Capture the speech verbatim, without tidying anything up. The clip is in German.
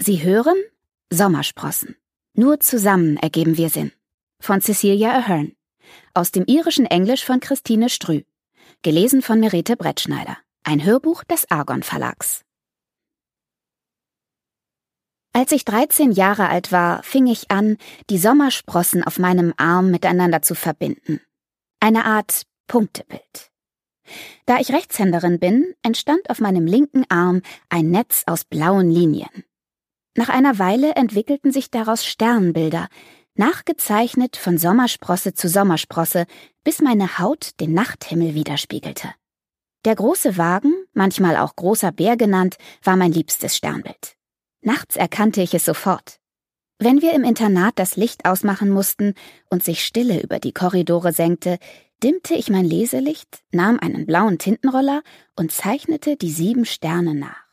Sie hören Sommersprossen. Nur zusammen ergeben wir Sinn. Von Cecilia Ahern. Aus dem irischen Englisch von Christine Strüh. Gelesen von Merete Brettschneider. Ein Hörbuch des Argon Verlags. Als ich dreizehn Jahre alt war, fing ich an, die Sommersprossen auf meinem Arm miteinander zu verbinden. Eine Art Punktebild. Da ich Rechtshänderin bin, entstand auf meinem linken Arm ein Netz aus blauen Linien. Nach einer Weile entwickelten sich daraus Sternbilder, nachgezeichnet von Sommersprosse zu Sommersprosse, bis meine Haut den Nachthimmel widerspiegelte. Der große Wagen, manchmal auch großer Bär genannt, war mein liebstes Sternbild. Nachts erkannte ich es sofort. Wenn wir im Internat das Licht ausmachen mussten und sich Stille über die Korridore senkte, dimmte ich mein Leselicht, nahm einen blauen Tintenroller und zeichnete die sieben Sterne nach.